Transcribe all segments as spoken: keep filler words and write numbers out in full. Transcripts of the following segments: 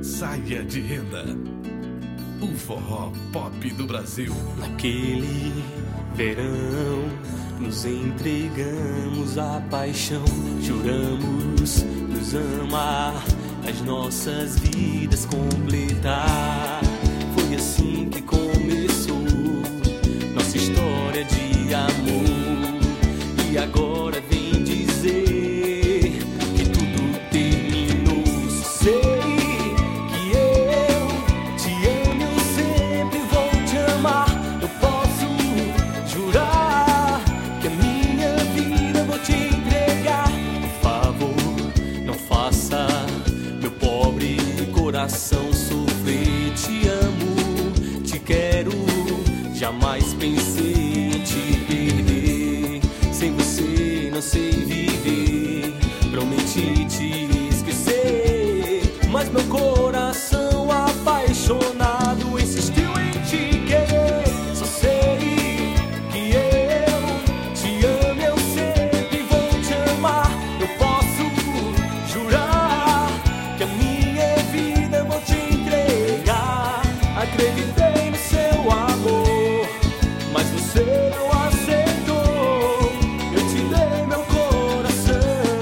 saia de renda. O forró pop do Brasil. Naquele verão nos entregamos à paixão, juramos nos amar, as nossas vidas completar. Foi assim que começou nossa história de amor. E agora vem dizer que tudo terminou. Sei que eu te amo, eu sempre vou te amar. Eu posso jurar que a minha vida vou te entregar. Por favor, não faça meu pobre coração sofrer. Te amo, te quero, jamais pensei em te perder. Sem você não sei viver, prometi te esquecer, mas meu coração apaixonado insistiu em te querer. Só sei que eu te amo, eu sempre vou te amar. Eu posso jurar que a minha vida vou te entregar. Acreditei no seu amor, mas você não aceitou. Eu te dei meu coração,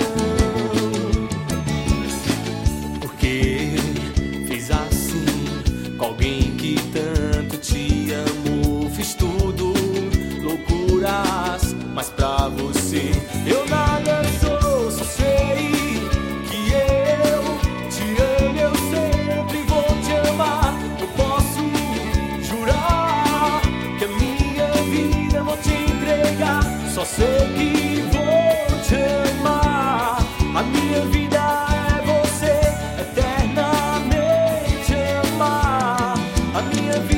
porque fez assim com alguém que tanto te amou. Fiz tudo, loucuras, mas pra você eu nada sou. Só sei que eu te amo, eu sempre vou te amar. Eu posso jurar que a minha vida vou te entregar. Só sei que vou te amar. A minha vida é você, eternamente amar. A minha vida